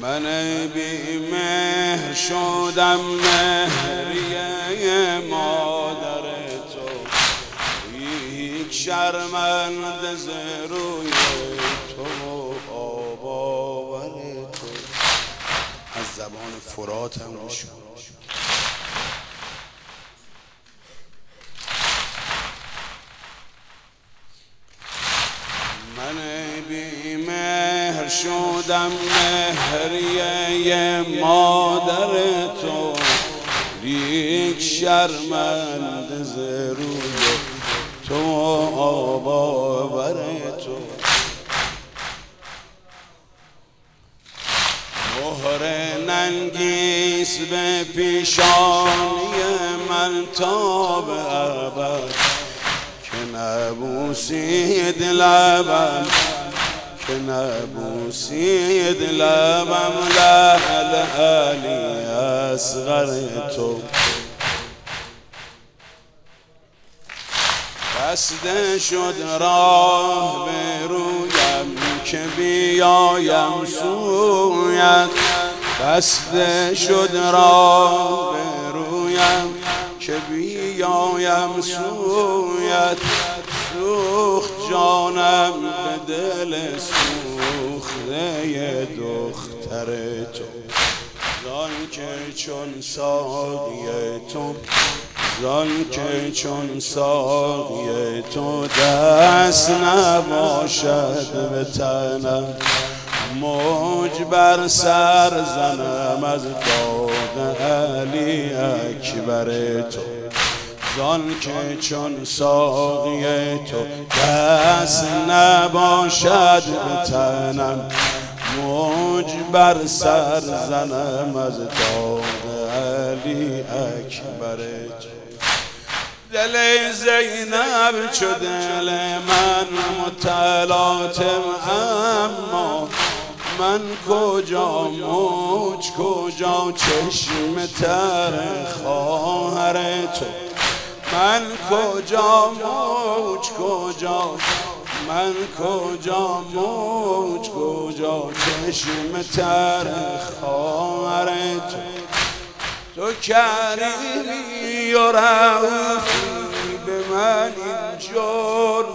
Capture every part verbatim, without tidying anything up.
من بی مهر شدم مهریه مادر تو، یک شرمنده ز روی تو آب آور تو. از زبان فرات هم گوش کن. من بی مهر شدم مهریه مادر تو، لیک شرمنده ز روی تو آب آور تو. مهر ننگیس به پیشانی من تا به ابد، که نبوسید لبم که نبوسید لبم لعل علی اصغر تو. بسته شد راه به رویم که بیایم سویت، بسته شد راه به رویم که بیایم سویت. سوخت جانم به دل سوخته دختر تو، زان که چون ساقی تو، زان که چون ساقی تو دست نباشد به تنم، موج بر سر زنم از داغ علی اکبر تو. زان که چون ساقی تو دست نباشد به تنم، موج بر سر زنم از داغ علی اکبر تو. دل زینب چو دل من متلاطم، اما من کجا موج کجا چشم تر خواهر تو. من کجا موج کجا من کجا موج کجا چشم تر خواهر تو. تو کریمی و رئوفی به من این جرم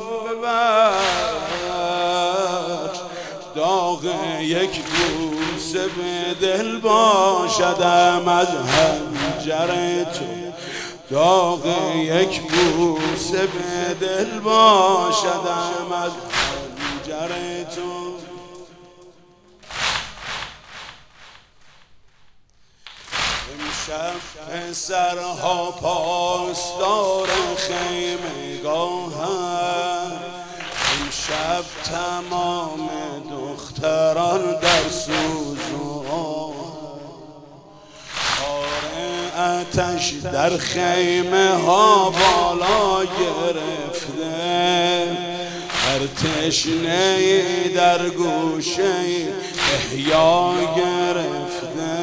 ببخش، داغ یک بوسه به دل باشدم از حنجر تو. داغ یک بوسه به دل باشدم از حنجر تو. امشب پسرها پاسدار خیمگاهند، امشب تمام دختران در سوز و آتش در خیمه ها بالا گرفته، هر تشنه در گوشه احیا گرفته.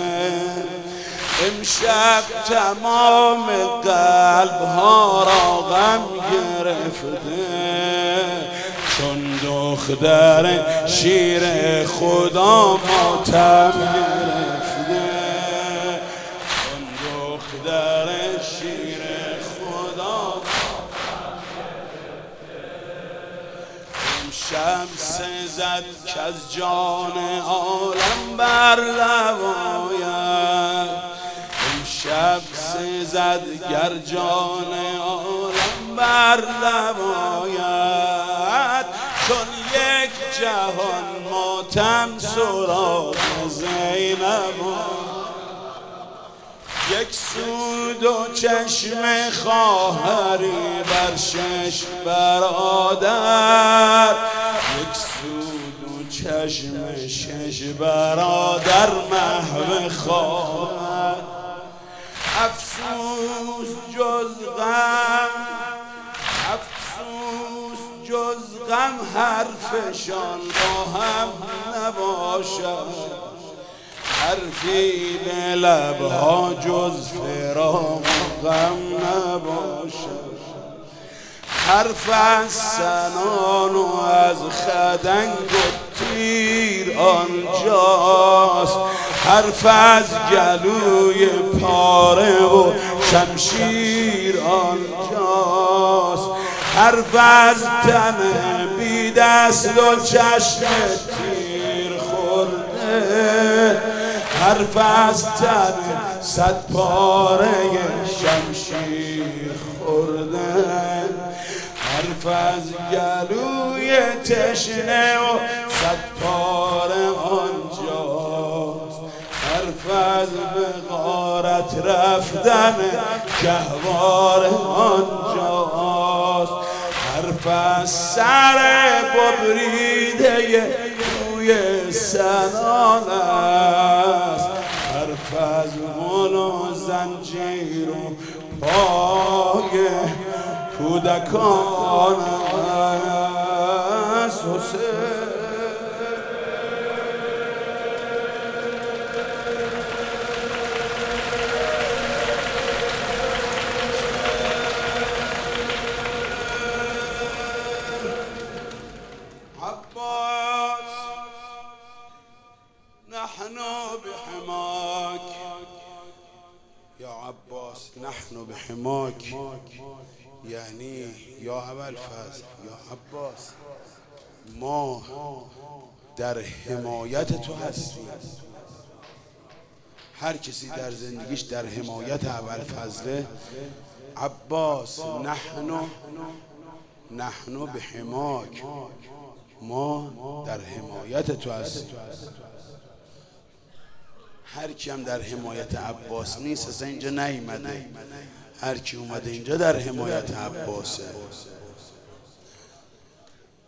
امشب تمام قلب ها را غم گرفته، چون دختر شیر خدا ماتم گرفته. چون دختر شیر خدا ماتم گرفته. امشب سزد که از جان عالم بر لبایم، امشب سزد گر جان عالم بر لباید، چون یک جهان ماتم سراغ زینب. یک سود و چشم خواهری بر شش برادر، یک سود و چشم شش برادر محو خواهر. افسوس جز غم افسوس جز غم حرفشان با هم نباشد، حرفی به لبها جز فراق غم نباشد. حرف از سنان و از خدنگ و تیر آنجاست، حرف از گلوی پاره و شمشیر آنجاست، حرف از تن بی دست و چشم تیر خورده، حرف از تن صد پاره شمشیر خورده، حرف از گلوی تشنه و صد پاره آنجاست، حرف از بغارت رفتن گهوار آنجاست، حرف از سر ببریده روی سنان است، حرف از غل و زنجیر و پای کودکان است. حسین عباس نحن بحماك يا عباس، نحن بحماك یعنی یا ابوالفضل یا عباس ما در حمایت تو هستیم. هر کسی در زندگیش در حمایت ابوالفضل عباس، نحن نحن بحماک، ما در حمایت تو هستیم. هر کی هم در حمایت عباس نیست اصلا اینجا نیومده، هر کی اومده اینجا در حمایت عباسه.